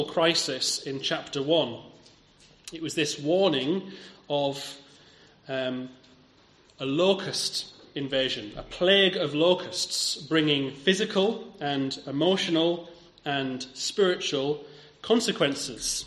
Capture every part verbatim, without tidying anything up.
crisis in chapter one. It was this warning of um, a locust invasion, a plague of locusts bringing physical and emotional and spiritual consequences.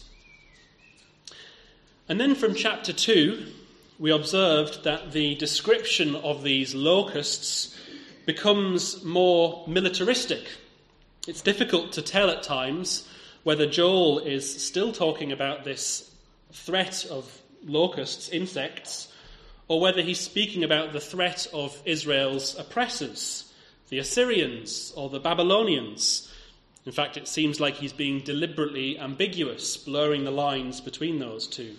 And then from chapter two, we observed that the description of these locusts becomes more militaristic. It's difficult to tell at times whether Joel is still talking about this threat of locusts, insects, or whether he's speaking about the threat of Israel's oppressors, the Assyrians or the Babylonians. In fact, it seems like he's being deliberately ambiguous, blurring the lines between those two.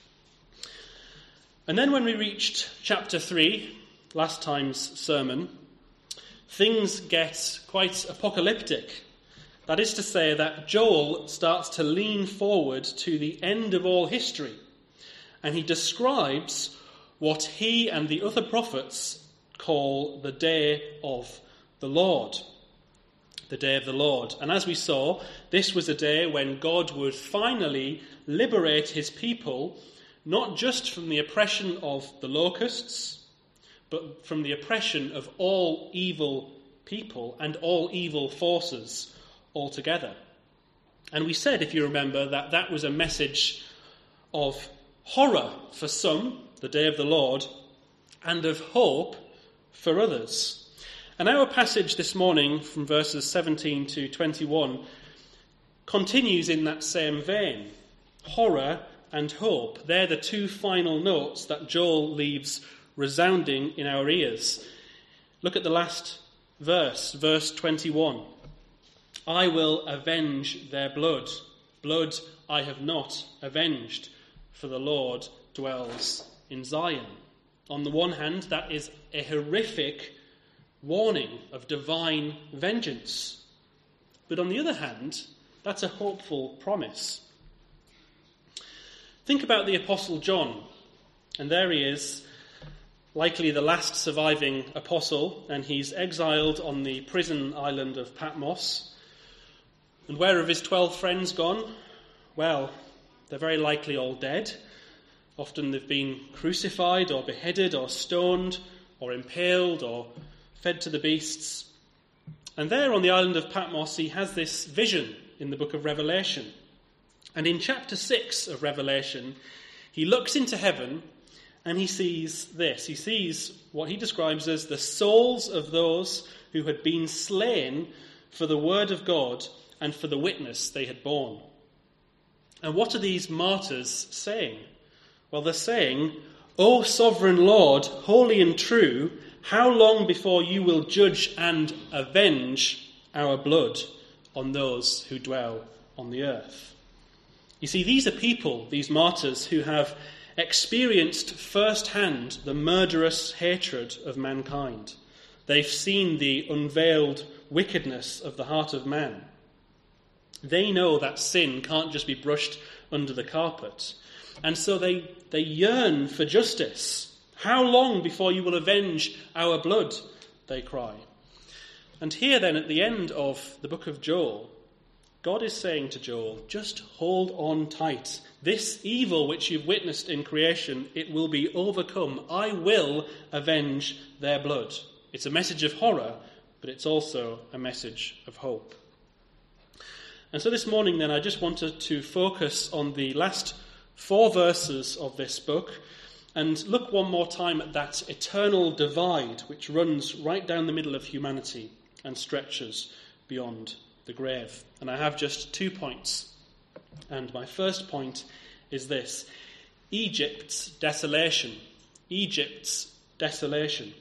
And then when we reached chapter three, last time's sermon, things get quite apocalyptic. That is to say that Joel starts to lean forward to the end of all history, and he describes what he and the other prophets call the day of the Lord. The day of the Lord. And as we saw, this was a day when God would finally liberate his people, not just from the oppression of the locusts, but from the oppression of all evil people and all evil forces altogether. And we said, if you remember, that that was a message of horror for some, the day of the Lord, and of hope for others. And our passage this morning from verses seventeen to twenty-one continues in that same vein. Horror and hope. They're the two final notes that Joel leaves resounding in our ears. Look at the last verse, verse twenty-one. I will avenge their blood. Blood I have not avenged, for the Lord dwells in Zion. On the one hand, that is a horrific warning of divine vengeance. But on the other hand, that's a hopeful promise. Think about the Apostle John. And there he is, likely the last surviving apostle, and he's exiled on the prison island of Patmos. And where have his twelve friends gone? Well, they're very likely all dead. Often they've been crucified or beheaded or stoned or impaled or fed to the beasts. And there on the island of Patmos he has this vision in the book of Revelation. And in chapter six of Revelation, he looks into heaven and he sees this. He sees what he describes as the souls of those who had been slain for the word of God and for the witness they had borne. And what are these martyrs saying? Well, they're saying, O sovereign Lord, holy and true, how long before you will judge and avenge our blood on those who dwell on the earth? You see, these are people, these martyrs, who have experienced firsthand the murderous hatred of mankind. They've seen the unveiled wickedness of the heart of man. They know that sin can't just be brushed under the carpet. And so they, they yearn for justice. How long before you will avenge our blood? They cry. And here then at the end of the book of Joel, God is saying to Joel, just hold on tight. This evil which you've witnessed in creation, it will be overcome. I will avenge their blood. It's a message of horror, but it's also a message of hope. And so this morning then I just wanted to focus on the last four verses of this book and look one more time at that eternal divide which runs right down the middle of humanity and stretches beyond the grave. And I have just two points. And my first point is this: Egypt's desolation. Egypt's desolation.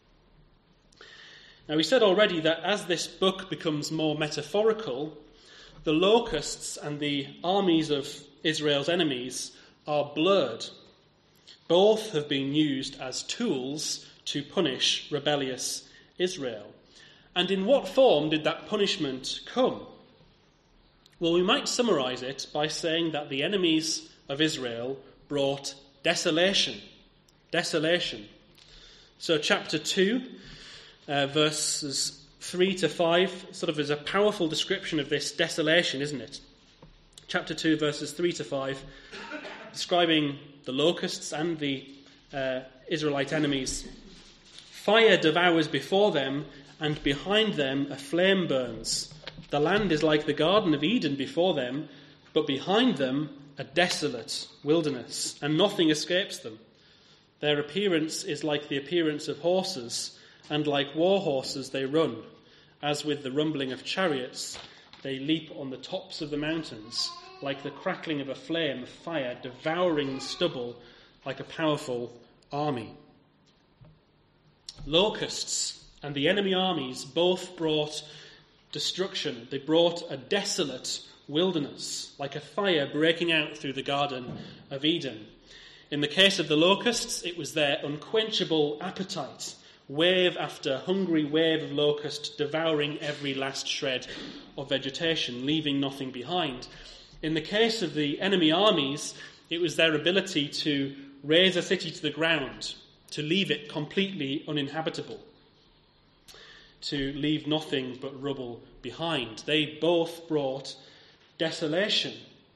Now we said already that as this book becomes more metaphorical, the locusts and the armies of Israel's enemies are blurred. Both have been used as tools to punish rebellious Israel. And in what form did that punishment come? Well, we might summarize it by saying that the enemies of Israel brought desolation. Desolation. So chapter two, uh, verses three to five, sort of is a powerful description of this desolation, isn't it? chapter two, verses three to five, describing the locusts and the uh, Israelite enemies. Fire devours before them, and behind them a flame burns. The land is like the Garden of Eden before them, but behind them a desolate wilderness, and nothing escapes them. Their appearance is like the appearance of horses, and like war horses they run. As with the rumbling of chariots, they leap on the tops of the mountains, like the crackling of a flame of fire devouring the stubble, like a powerful army. Locusts and the enemy armies both brought destruction. They brought a desolate wilderness, like a fire breaking out through the Garden of Eden. In the case of the locusts, it was their unquenchable appetite, wave after hungry wave of locust devouring every last shred of vegetation, leaving nothing behind. In the case of the enemy armies, it was their ability to raze a city to the ground, to leave it completely uninhabitable, to leave nothing but rubble behind. They both brought desolation.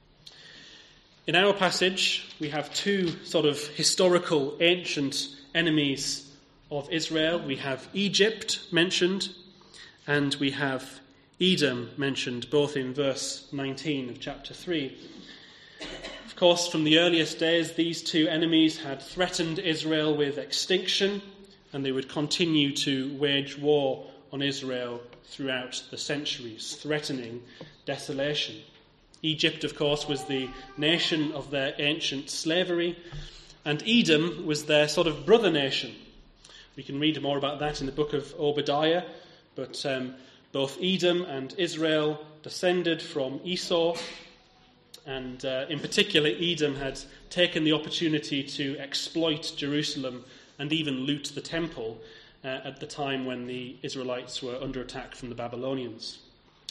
In our passage, we have two sort of historical ancient enemies of Israel. We have Egypt mentioned, and we have Edom mentioned, both in verse nineteen of chapter three. Of course, from the earliest days, these two enemies had threatened Israel with extinction, and they would continue to wage war on Israel throughout the centuries, threatening desolation. Egypt, of course, was the nation of their ancient slavery, and Edom was their sort of brother nation. We can read more about that in the book of Obadiah, but um, both Edom and Israel descended from Esau, and uh, in particular Edom had taken the opportunity to exploit Jerusalem and even loot the temple uh, at the time when the Israelites were under attack from the Babylonians.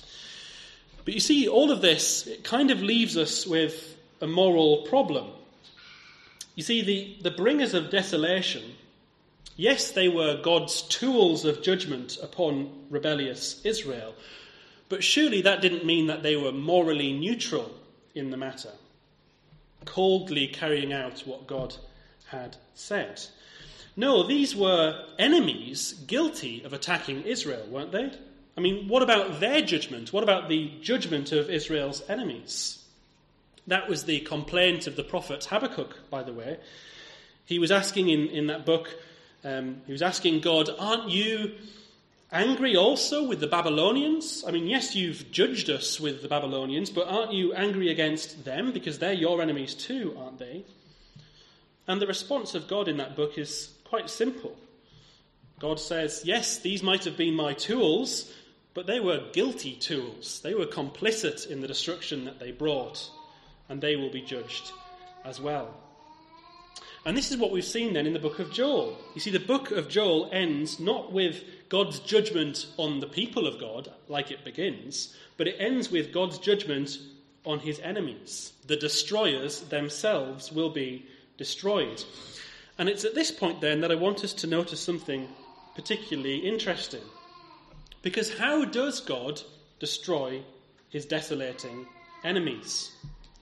But you see, all of this, it kind of leaves us with a moral problem. You see, the, the bringers of desolation, yes, they were God's tools of judgment upon rebellious Israel, but surely that didn't mean that they were morally neutral in the matter, coldly carrying out what God had said. No, these were enemies guilty of attacking Israel, weren't they? I mean, what about their judgment? What about the judgment of Israel's enemies? That was the complaint of the prophet Habakkuk, by the way. He was asking in, in that book, um, he was asking God, aren't you angry also with the Babylonians? I mean, yes, you've judged us with the Babylonians, but aren't you angry against them? Because they're your enemies too, aren't they? And the response of God in that book is quite simple. God says, yes, these might have been my tools, but they were guilty tools. They were complicit in the destruction that they brought, and they will be judged as well. And this is what we've seen then in the book of Joel. You see, the book of Joel ends not with God's judgment on the people of God, like it begins, but it ends with God's judgment on his enemies. The destroyers themselves will be destroyed. And it's at this point then that I want us to notice something particularly interesting. Because how does God destroy his desolating enemies?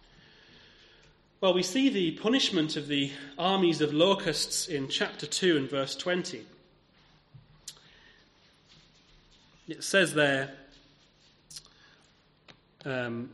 Well, we see the punishment of the armies of locusts in chapter two and verse twenty. It says there, um,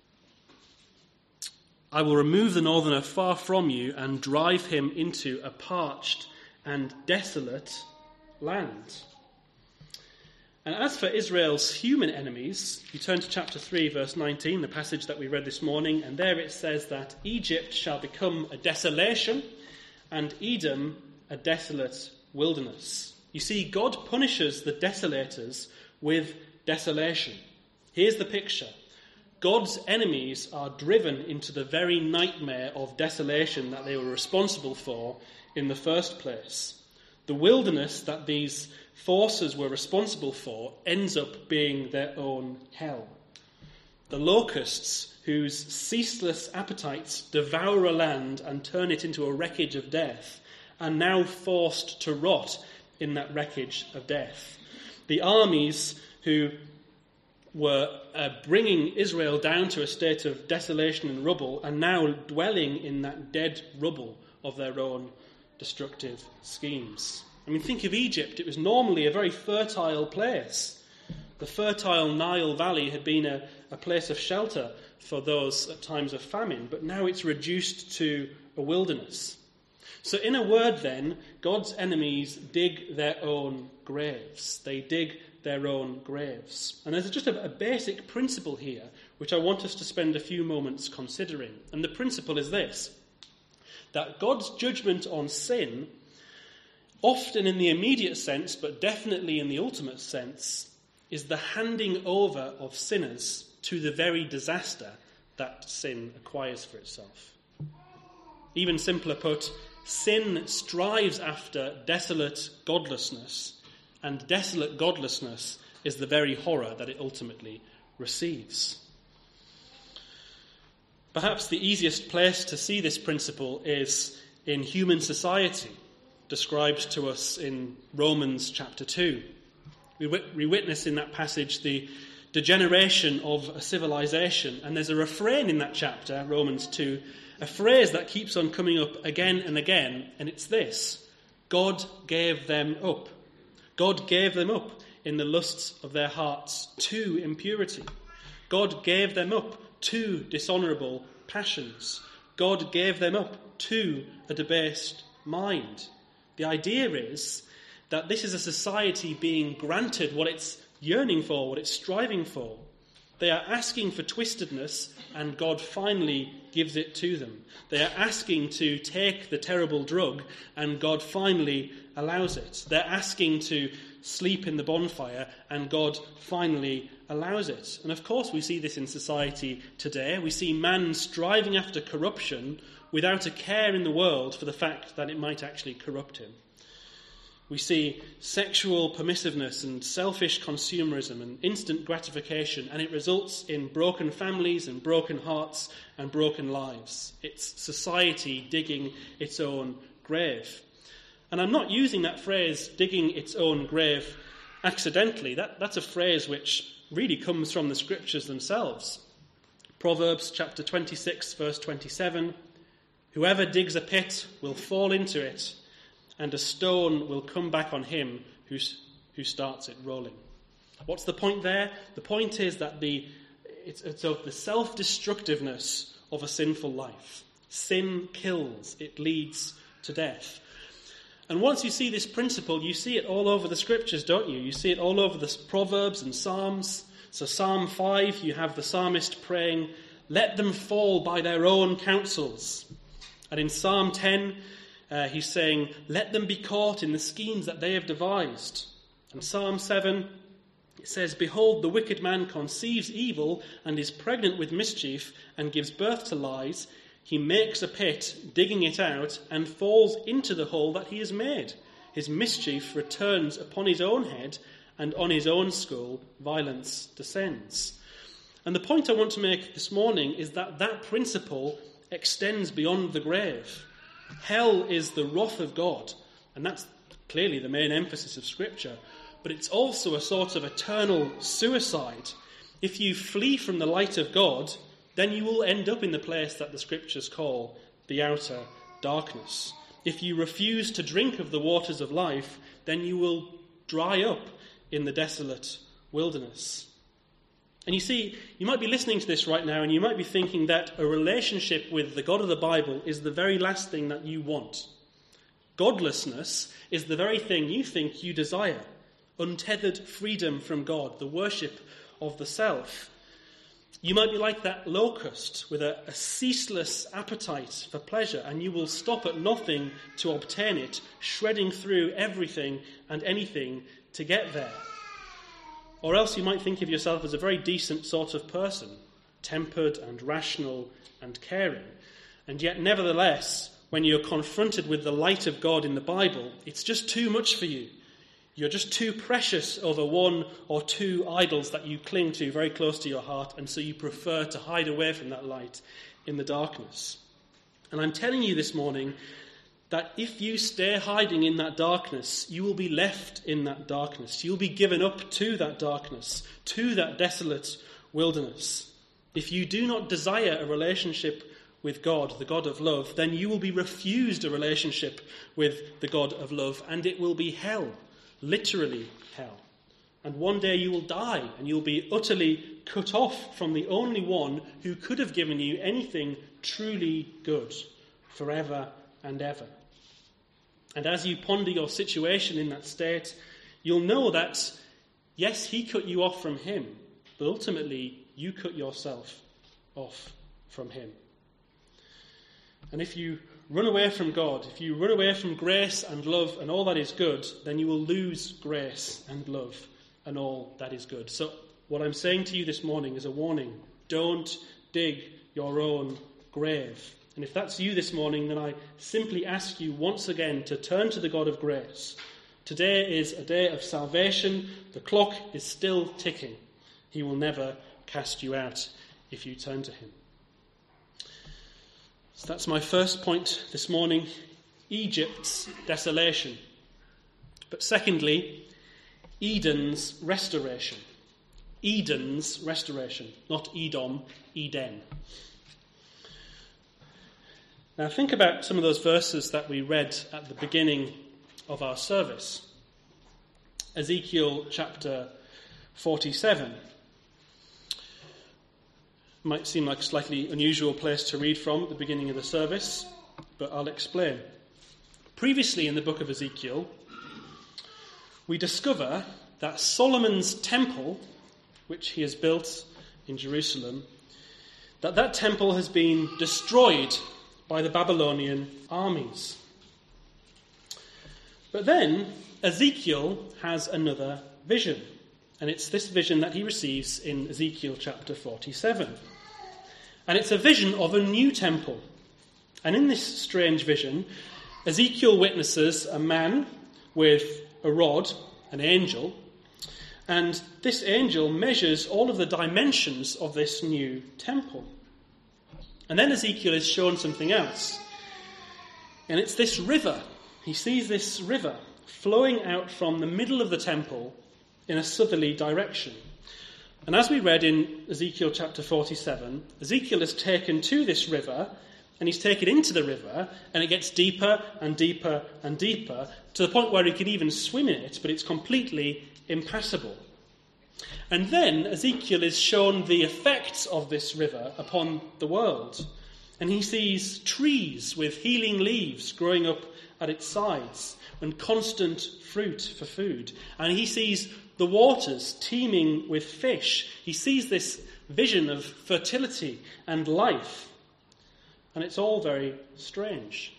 I will remove the northerner far from you and drive him into a parched and desolate land. And as for Israel's human enemies, you turn to chapter three, verse nineteen, the passage that we read this morning, and there it says that Egypt shall become a desolation and Edom a desolate wilderness. You see, God punishes the desolators with desolation. Here's the picture. God's enemies are driven into the very nightmare of desolation that they were responsible for in the first place. The wilderness that these forces were responsible for ends up being their own hell. The locusts, whose ceaseless appetites devour a land and turn it into a wreckage of death, are now forced to rot in that wreckage of death. The armies who were uh, bringing Israel down to a state of desolation and rubble, and now dwelling in that dead rubble of their own destructive schemes. I mean, think of Egypt. It was normally a very fertile place. The fertile Nile Valley had been a, a place of shelter for those at times of famine, but now it's reduced to a wilderness. So in a word then, God's enemies dig their own graves. They dig their own graves. And there's just a, a basic principle here, which I want us to spend a few moments considering. And the principle is this, that God's judgment on sin, often in the immediate sense, but definitely in the ultimate sense, is the handing over of sinners to the very disaster that sin acquires for itself. Even simpler put, sin strives after desolate godlessness, and desolate godlessness is the very horror that it ultimately receives. Perhaps the easiest place to see this principle is in human society, described to us in Romans chapter two. We, wit- we witness in that passage the degeneration of a civilization, and there's a refrain in that chapter, Romans two, a phrase that keeps on coming up again and again, and it's this: God gave them up. God gave them up in the lusts of their hearts to impurity. God gave them up to dishonourable passions. God gave them up to a debased mind. The idea is that this is a society being granted what it's yearning for, what it's striving for. They are asking for twistedness, and God finally gives it to them. They are asking to take the terrible drug, and God finally allows it. They're asking to sleep in the bonfire, and God finally allows it. And of course we see this in society today. We see man striving after corruption without a care in the world for the fact that it might actually corrupt him. We see sexual permissiveness and selfish consumerism and instant gratification, and it results in broken families and broken hearts and broken lives. It's society digging its own grave. And I'm not using that phrase, digging its own grave, accidentally. That, that's a phrase which really comes from the scriptures themselves. Proverbs chapter twenty-six, verse twenty-seven, whoever digs a pit will fall into it, and a stone will come back on him who, who starts it rolling. What's the point there? The point is that the it's, it's of the self-destructiveness of a sinful life. Sin kills. It leads to death. And once you see this principle, you see it all over the scriptures, don't you? You see it all over the Proverbs and Psalms. So Psalm five, you have the psalmist praying, let them fall by their own counsels. And in Psalm ten, Uh, he's saying, let them be caught in the schemes that they have devised. And Psalm seven, it says, behold, the wicked man conceives evil and is pregnant with mischief and gives birth to lies. He makes a pit, digging it out, and falls into the hole that he has made. His mischief returns upon his own head, and on his own skull violence descends. And the point I want to make this morning is that that principle extends beyond the grave. Hell is the wrath of God, and that's clearly the main emphasis of Scripture, but it's also a sort of eternal suicide. If you flee from the light of God, then you will end up in the place that the Scriptures call the outer darkness. If you refuse to drink of the waters of life, then you will dry up in the desolate wilderness. And you see, you might be listening to this right now and you might be thinking that a relationship with the God of the Bible is the very last thing that you want. Godlessness is the very thing you think you desire. Untethered freedom from God, the worship of the self. You might be like that locust with a, a ceaseless appetite for pleasure, and you will stop at nothing to obtain it, shredding through everything and anything to get there. Or else you might think of yourself as a very decent sort of person, tempered and rational and caring. And yet, nevertheless, when you're confronted with the light of God in the Bible, it's just too much for you. You're just too precious over one or two idols that you cling to very close to your heart, and so you prefer to hide away from that light in the darkness. And I'm telling you this morning that if you stay hiding in that darkness, you will be left in that darkness. You'll be given up to that darkness, to that desolate wilderness. If you do not desire a relationship with God, the God of love, then you will be refused a relationship with the God of love, and it will be hell, literally hell. And one day you will die, and you'll be utterly cut off from the only one who could have given you anything truly good, forever and ever. And as you ponder your situation in that state, you'll know that, yes, he cut you off from him, but ultimately you cut yourself off from him. And if you run away from God, if you run away from grace and love and all that is good, then you will lose grace and love and all that is good. So what I'm saying to you this morning is a warning. Don't dig your own grave. And if that's you this morning, then I simply ask you once again to turn to the God of grace. Today is a day of salvation. The clock is still ticking. He will never cast you out if you turn to him. So that's my first point this morning, Egypt's desolation. But secondly, Eden's restoration. Eden's restoration, not Edom, Eden. Now think about some of those verses that we read at the beginning of our service. Ezekiel chapter forty-seven. Might seem like a slightly unusual place to read from at the beginning of the service, but I'll explain. Previously in the book of Ezekiel, we discover that Solomon's temple, which he has built in Jerusalem, that that temple has been destroyed by the Babylonian armies. But then Ezekiel has another vision, and it's this vision that he receives in Ezekiel chapter forty-seven. And it's a vision of a new temple. And in this strange vision, Ezekiel witnesses a man with a rod, an angel, and this angel measures all of the dimensions of this new temple. And then Ezekiel is shown something else. And it's this river. He sees this river flowing out from the middle of the temple in a southerly direction. And as we read in Ezekiel chapter forty-seven, Ezekiel is taken to this river, and he's taken into the river, and it gets deeper and deeper and deeper, to the point where he can even swim in it, but it's completely impassable. And then Ezekiel is shown the effects of this river upon the world. And he sees trees with healing leaves growing up at its sides, and constant fruit for food. And he sees the waters teeming with fish. He sees this vision of fertility and life. And it's all very strange.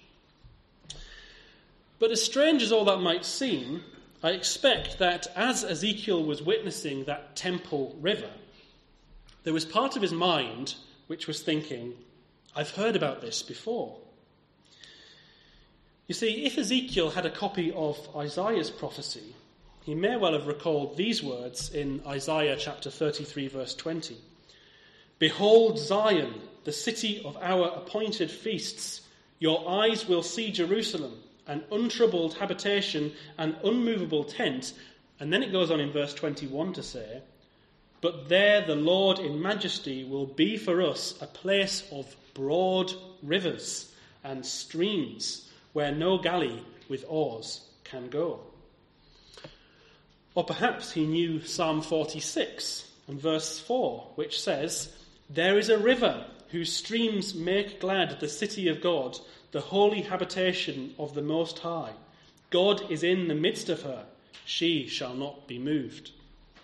But as strange as all that might seem, I expect that as Ezekiel was witnessing that temple river, there was part of his mind which was thinking, I've heard about this before. You see, if Ezekiel had a copy of Isaiah's prophecy, he may well have recalled these words in Isaiah chapter thirty-three, verse twenty. Behold Zion, the city of our appointed feasts. Your eyes will see Jerusalem, an untroubled habitation, an unmovable tent. And then it goes on in verse twenty-one to say, but there the Lord in majesty will be for us a place of broad rivers and streams, where no galley with oars can go. Or perhaps he knew Psalm forty-six and verse four, which says, there is a river whose streams make glad the city of God, the holy habitation of the Most High. God is in the midst of her. She shall not be moved.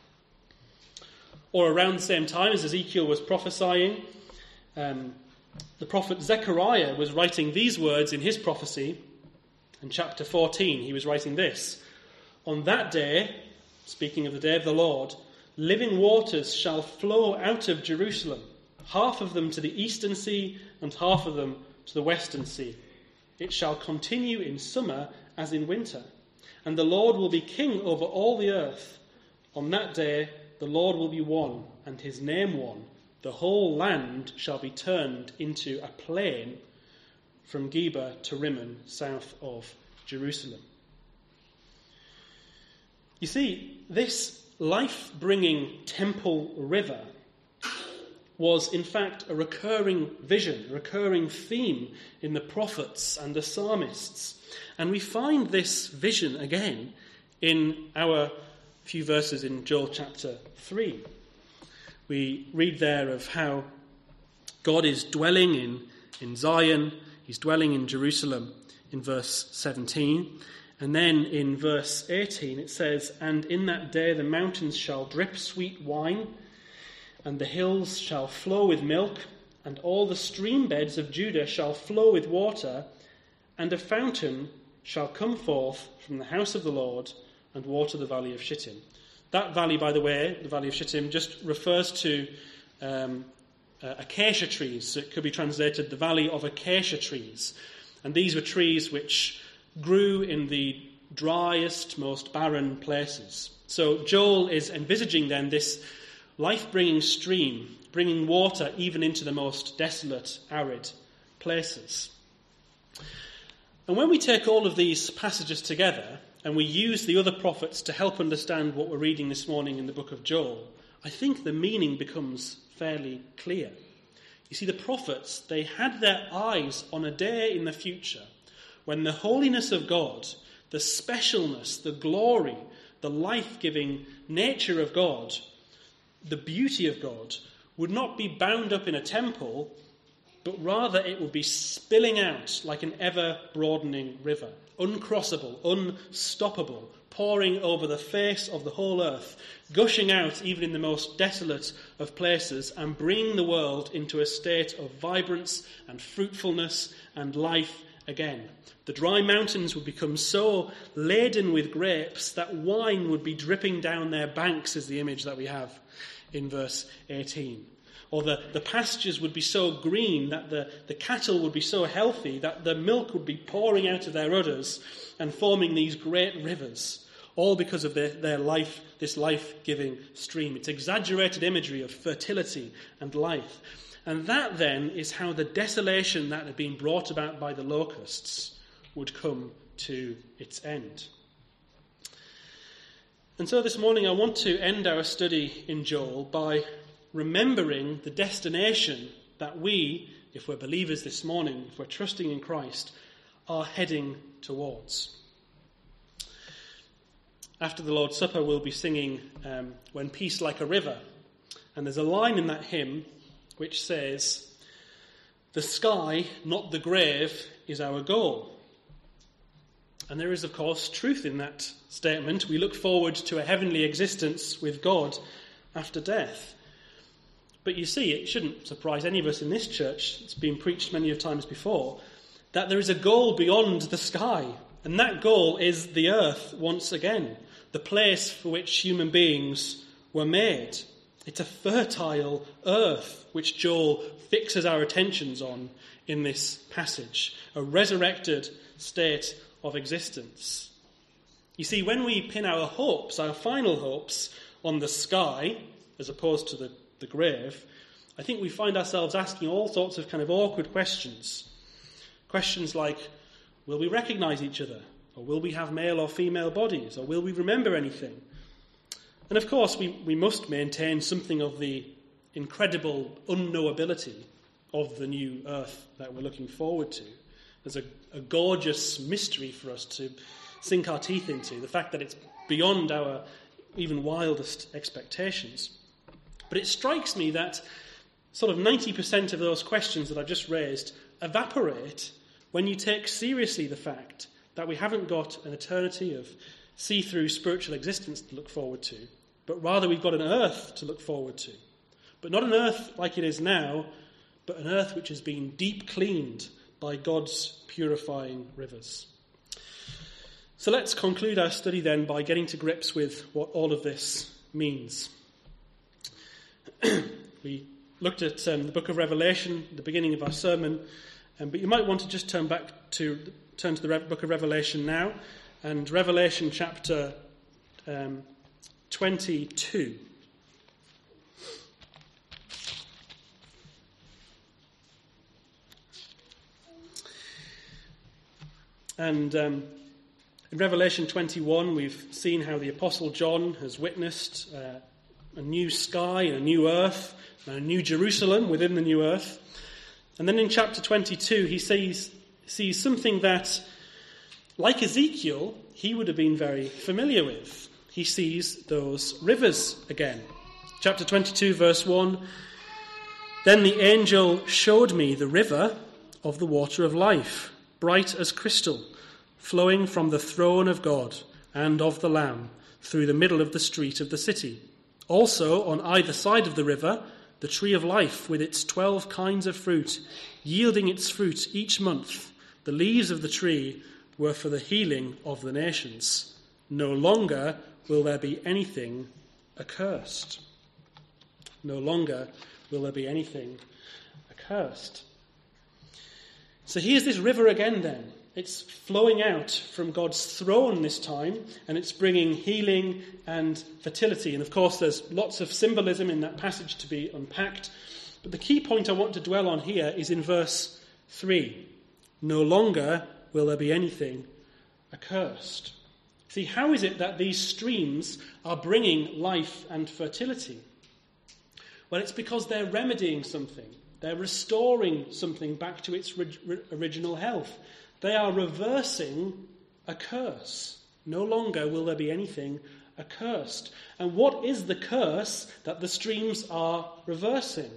Or around the same time as Ezekiel was prophesying, um, the prophet Zechariah was writing these words in his prophecy. In chapter fourteen, he was writing this. On that day, speaking of the day of the Lord, living waters shall flow out of Jerusalem, half of them to the eastern sea and half of them to the western sea. It shall continue in summer as in winter, and the Lord will be king over all the earth. On that day the Lord will be one, and his name one. The whole land shall be turned into a plain from Geba to Rimmon, south of Jerusalem. You see, this life-bringing temple river was in fact a recurring vision, a recurring theme in the prophets and the psalmists. And we find this vision again in our few verses in Joel chapter three. We read there of how God is dwelling in, in Zion, he's dwelling in Jerusalem in verse seventeen. And then in verse eighteen it says, "And in that day the mountains shall drip sweet wine, and the hills shall flow with milk, and all the stream beds of Judah shall flow with water, and a fountain shall come forth from the house of the Lord and water the valley of Shittim." That valley, by the way, the valley of Shittim, just refers to um, uh, acacia trees. So it could be translated the valley of acacia trees. And these were trees which grew in the driest, most barren places. So Joel is envisaging then this life-bringing stream, bringing water even into the most desolate, arid places. And when we take all of these passages together and we use the other prophets to help understand what we're reading this morning in the book of Joel, I think the meaning becomes fairly clear. You see, the prophets, they had their eyes on a day in the future when the holiness of God, the specialness, the glory, the life-giving nature of God, the beauty of God, would not be bound up in a temple, but rather it would be spilling out like an ever-broadening river, uncrossable, unstoppable, pouring over the face of the whole earth, gushing out even in the most desolate of places, and bringing the world into a state of vibrance and fruitfulness and life again. The dry mountains would become so laden with grapes that wine would be dripping down their banks, is the image that we have in verse eighteen. Or the, the pastures would be so green that the, the cattle would be so healthy that the milk would be pouring out of their udders and forming these great rivers, all because of their, their life, this life-giving stream. It's exaggerated imagery of fertility and life. And that then is how the desolation that had been brought about by the locusts would come to its end. And so this morning I want to end our study in Joel by remembering the destination that we, if we're believers this morning, if we're trusting in Christ, are heading towards. After the Lord's Supper, we'll be singing um, "When Peace Like a River." And there's a line in that hymn which says, "The sky, not the grave, is our goal." And there is, of course, truth in that statement. We look forward to a heavenly existence with God after death. But you see, it shouldn't surprise any of us in this church, it's been preached many times before, that there is a goal beyond the sky. And that goal is the earth once again, the place for which human beings were made. It's a fertile earth which Joel fixes our attentions on in this passage, a resurrected state of existence. You see, when we pin our hopes, our final hopes, on the sky, as opposed to the, the grave, I think we find ourselves asking all sorts of kind of awkward questions. Questions like, will we recognise each other? Or will we have male or female bodies? Or will we remember anything? And of course, we, we must maintain something of the incredible unknowability of the new earth that we're looking forward to. There's a, a gorgeous mystery for us to sink our teeth into, the fact that it's beyond our even wildest expectations. But it strikes me that sort of ninety percent of those questions that I've just raised evaporate when you take seriously the fact that we haven't got an eternity of see-through spiritual existence to look forward to, but rather we've got an earth to look forward to. But not an earth like it is now, but an earth which has been deep cleaned by God's purifying rivers. So let's conclude our study then by getting to grips with what all of this means. We looked at um, the book of Revelation at the beginning of our sermon, um, but you might want to just turn back to turn to the Re- book of Revelation now, and Revelation chapter um, twenty-two. And um, in Revelation twenty-one, we've seen how the Apostle John has witnessed uh, a new sky, a new earth, a new Jerusalem within the new earth. And then in chapter twenty-two, he sees, sees something that, like Ezekiel, he would have been very familiar with. He sees those rivers again. Chapter twenty-two, verse one, "Then the angel showed me the river of the water of life, bright as crystal, flowing from the throne of God and of the Lamb through the middle of the street of the city. Also, on either side of the river, the tree of life with its twelve kinds of fruit, yielding its fruit each month. The leaves of the tree were for the healing of the nations. No longer will there be anything accursed." No longer will there be anything accursed. So here's this river again then. It's flowing out from God's throne this time, and it's bringing healing and fertility. And of course, there's lots of symbolism in that passage to be unpacked. But the key point I want to dwell on here is in verse three. No longer will there be anything accursed. See, how is it that these streams are bringing life and fertility? Well, it's because they're remedying something. They're restoring something back to its original health. They are reversing a curse. No longer will there be anything accursed. And what is the curse that the streams are reversing?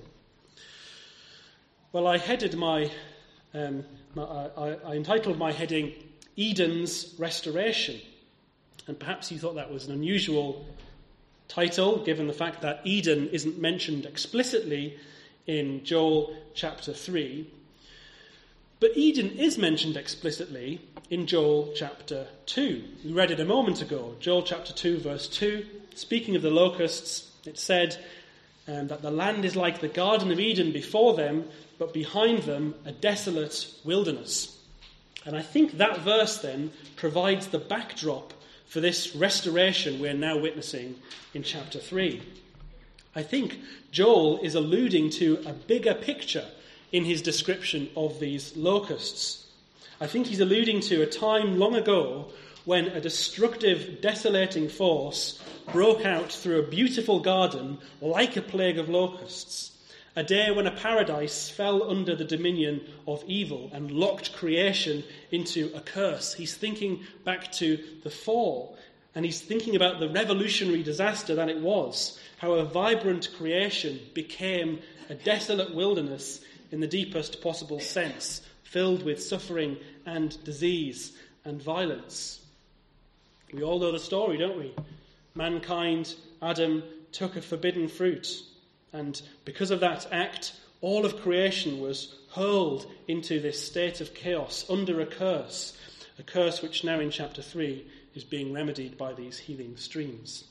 Well, I headed my, um, my I, I entitled my heading, Eden's Restoration. And perhaps you thought that was an unusual title, given the fact that Eden isn't mentioned explicitly in Joel chapter three. But Eden is mentioned explicitly in Joel chapter two. We read it a moment ago. Joel chapter two, verse two. Speaking of the locusts, it said um, that the land is like the Garden of Eden before them, but behind them a desolate wilderness. And I think that verse then provides the backdrop for this restoration we're now witnessing in chapter three. I think Joel is alluding to a bigger picture in his description of these locusts. I think he's alluding to a time long ago when a destructive, desolating force broke out through a beautiful garden like a plague of locusts. A day when a paradise fell under the dominion of evil and locked creation into a curse. He's thinking back to the fall, and he's thinking about the revolutionary disaster that it was, how a vibrant creation became a desolate wilderness in the deepest possible sense, filled with suffering and disease and violence. We all know the story, don't we? Mankind, Adam, took a forbidden fruit. And because of that act, all of creation was hurled into this state of chaos under a curse, a curse which now in chapter three is being remedied by these healing streams.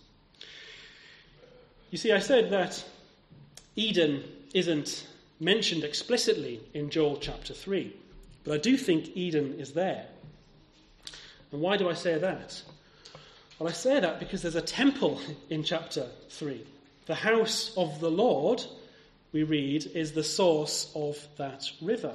You see, I said that Eden isn't mentioned explicitly in Joel chapter three, but I do think Eden is there. And why do I say that? Well, I say that because there's a temple in chapter three. The house of the Lord, we read, is the source of that river.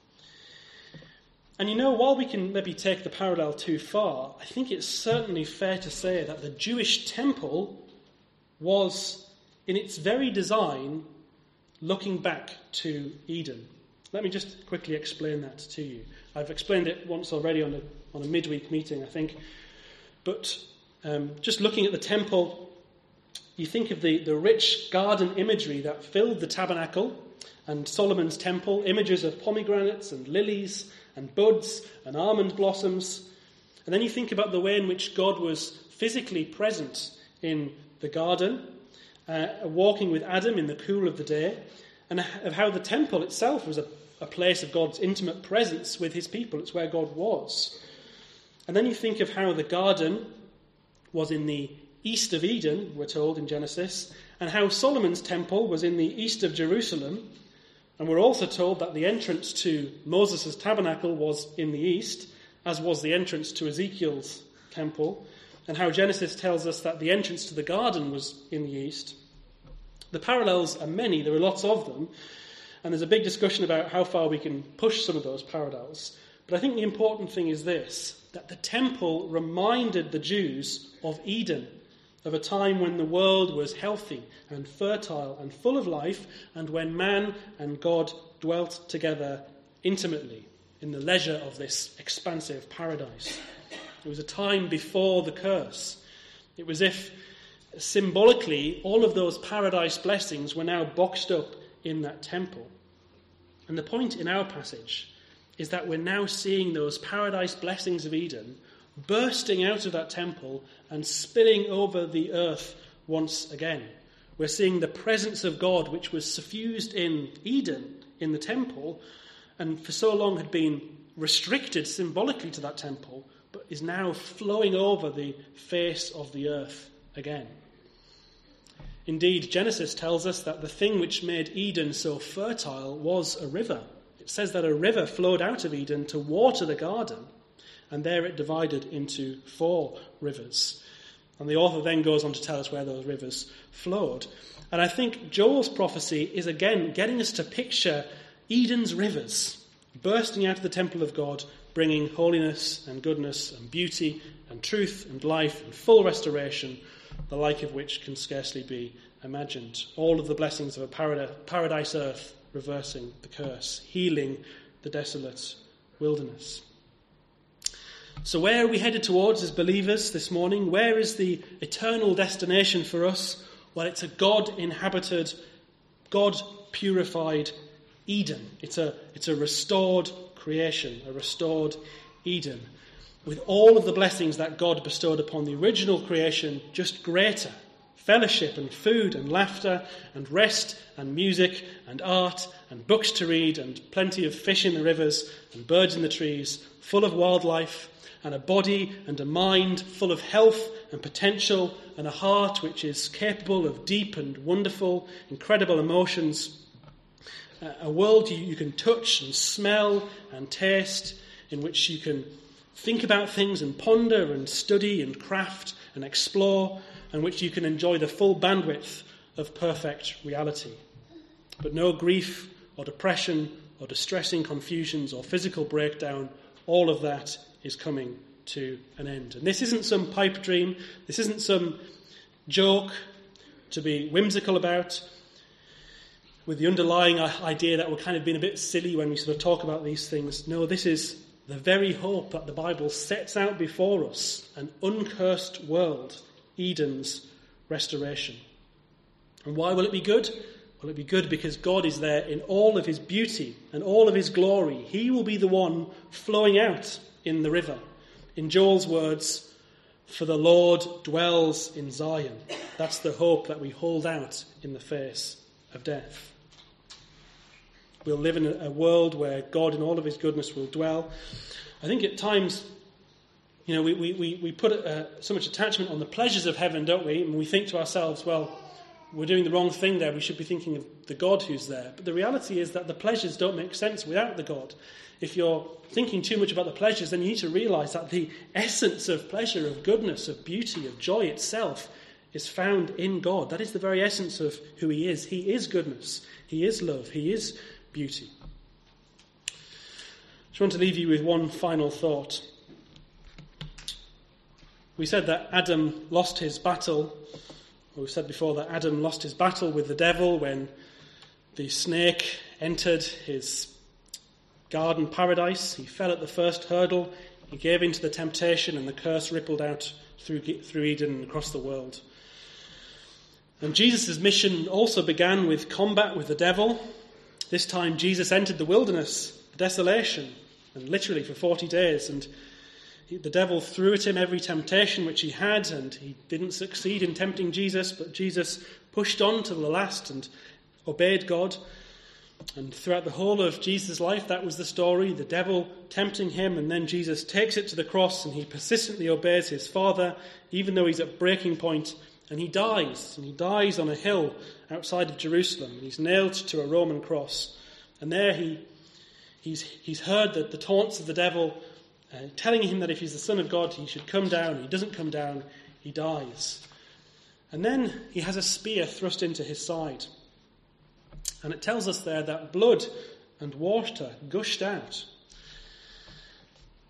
And you know, while we can maybe take the parallel too far, I think it's certainly fair to say that the Jewish temple was, in its very design, looking back to Eden. Let me just quickly explain that to you. I've explained it once already on a, on a midweek meeting, I think. But um, just looking at the temple, you think of the, the rich garden imagery that filled the tabernacle and Solomon's temple, images of pomegranates and lilies and buds and almond blossoms. And then you think about the way in which God was physically present in the garden, uh, walking with Adam in the cool of the day, and of how the temple itself was a, a place of God's intimate presence with his people. It's where God was. And then you think of how the garden was in the east of Eden, we're told in Genesis, and how Solomon's temple was in the east of Jerusalem. And we're also told that the entrance to Moses' tabernacle was in the east, as was the entrance to Ezekiel's temple, and how Genesis tells us that the entrance to the garden was in the east. The parallels are many, there are lots of them, and there's a big discussion about how far we can push some of those parallels. But I think the important thing is this, that the temple reminded the Jews of Eden, of a time when the world was healthy and fertile and full of life, and when man and God dwelt together intimately in the leisure of this expansive paradise. It was a time before the curse. It was as if, symbolically, all of those paradise blessings were now boxed up in that temple. And the point in our passage is that we're now seeing those paradise blessings of Eden bursting out of that temple and spilling over the earth once again. We're seeing the presence of God, which was suffused in Eden, in the temple, and for so long had been restricted symbolically to that temple, but is now flowing over the face of the earth again. Indeed, Genesis tells us that the thing which made Eden so fertile was a river. It says that a river flowed out of Eden to water the garden, and there it divided into four rivers. And the author then goes on to tell us where those rivers flowed. And I think Joel's prophecy is again getting us to picture Eden's rivers bursting out of the temple of God, bringing holiness and goodness and beauty and truth and life and full restoration, the like of which can scarcely be imagined. All of the blessings of a paradise earth reversing the curse, healing the desolate wilderness. So where are we headed towards as believers this morning? Where is the eternal destination for us? Well, it's a God-inhabited, God-purified Eden. It's a, it's a restored creation, a restored Eden, with all of the blessings that God bestowed upon the original creation, just greater. Fellowship and food and laughter and rest and music and art and books to read and plenty of fish in the rivers and birds in the trees, full of wildlife, and a body and a mind full of health and potential, and a heart which is capable of deep and wonderful, incredible emotions. A world you, you can touch and smell and taste, in which you can think about things and ponder and study and craft and explore, and which you can enjoy the full bandwidth of perfect reality. But no grief or depression or distressing confusions or physical breakdown, all of that is coming to an end. And this isn't some pipe dream, this isn't some joke to be whimsical about, with the underlying idea that we're kind of being a bit silly when we sort of talk about these things. No, this is the very hope that the Bible sets out before us, an uncursed world, Eden's restoration. And why will it be good? Will it be good because God is there in all of his beauty and all of his glory. He will be the one flowing out in the river. In Joel's words, for the Lord dwells in Zion. That's the hope that we hold out in the face of death. We'll live in a world where God in all of his goodness will dwell. I think at times, you know, we, we, we put uh, so much attachment on the pleasures of heaven, don't we? And we think to ourselves, well, we're doing the wrong thing there. We should be thinking of the God who's there. But the reality is that the pleasures don't make sense without the God. If you're thinking too much about the pleasures, then you need to realise that the essence of pleasure, of goodness, of beauty, of joy itself is found in God. That is the very essence of who he is. He is goodness. He is love. He is beauty. I just want to leave you with one final thought. We said that Adam lost his battle. We've said before that Adam lost his battle with the devil when the snake entered his garden paradise. He fell at the first hurdle. He gave in to the temptation, and the curse rippled out through, through Eden and across the world. And Jesus' mission also began with combat with the devil. This time Jesus entered the wilderness, the desolation, and literally for forty days. And he, the devil threw at him every temptation which he had, and he didn't succeed in tempting Jesus, but Jesus pushed on to the last and obeyed God. And throughout the whole of Jesus' life, that was the story, the devil tempting him, and then Jesus takes it to the cross, and he persistently obeys his Father, even though he's at breaking point. And he dies, and he dies on a hill outside of Jerusalem. And he's nailed to a Roman cross. And there he he's he's heard the, the taunts of the devil, uh, telling him that if he's the Son of God, he should come down. He doesn't come down, he dies. And then he has a spear thrust into his side. And it tells us there that blood and water gushed out.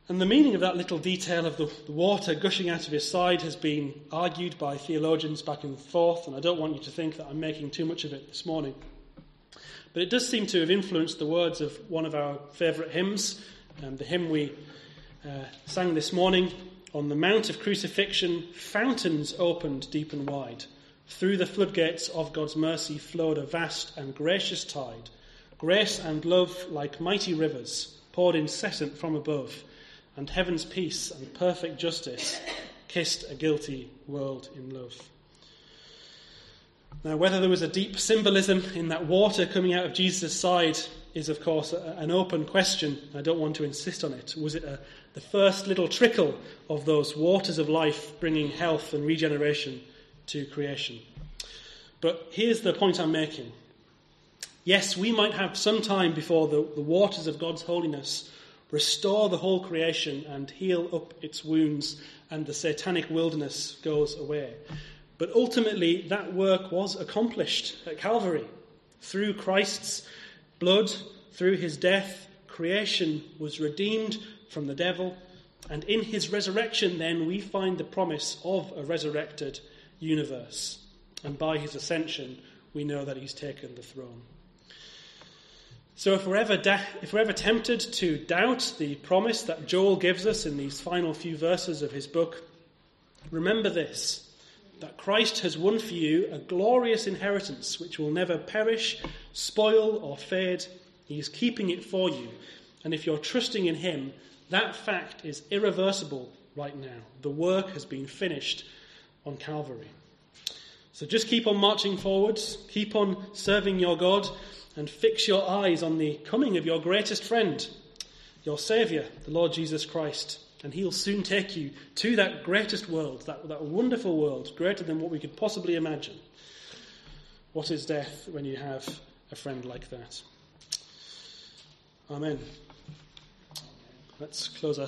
And the meaning of that little detail of the, the water gushing out of his side has been argued by theologians back and forth, and I don't want you to think that I'm making too much of it this morning. But it does seem to have influenced the words of one of our favourite hymns, um, the hymn we uh, sang this morning. On the Mount of Crucifixion, fountains opened deep and wide. Through the floodgates of God's mercy flowed a vast and gracious tide. Grace and love, like mighty rivers, poured incessant from above, and heaven's peace and perfect justice kissed a guilty world in love. Now, whether there was a deep symbolism in that water coming out of Jesus' side is, of course, a, an open question. I don't want to insist on it. Was it a, the first little trickle of those waters of life bringing health and regeneration to creation? But here's the point I'm making. Yes, we might have some time before the, the waters of God's holiness restore the whole creation and heal up its wounds and the satanic wilderness goes away. But ultimately, that work was accomplished at Calvary. Through Christ's blood, through his death, creation was redeemed from the devil. And in his resurrection, then, we find the promise of a resurrected universe. And by his ascension, we know that he's taken the throne. So if we're ever da- if we're ever tempted to doubt the promise that Joel gives us in these final few verses of his book, remember this, that Christ has won for you a glorious inheritance which will never perish, spoil, or fade. He is keeping it for you. And if you're trusting in him, that fact is irreversible right now. The work has been finished on Calvary. So just keep on marching forwards, keep on serving your God, and fix your eyes on the coming of your greatest friend, your Saviour, the Lord Jesus Christ. And he'll soon take you to that greatest world, that, that wonderful world, greater than what we could possibly imagine. What is death when you have a friend like that? Amen. Let's close our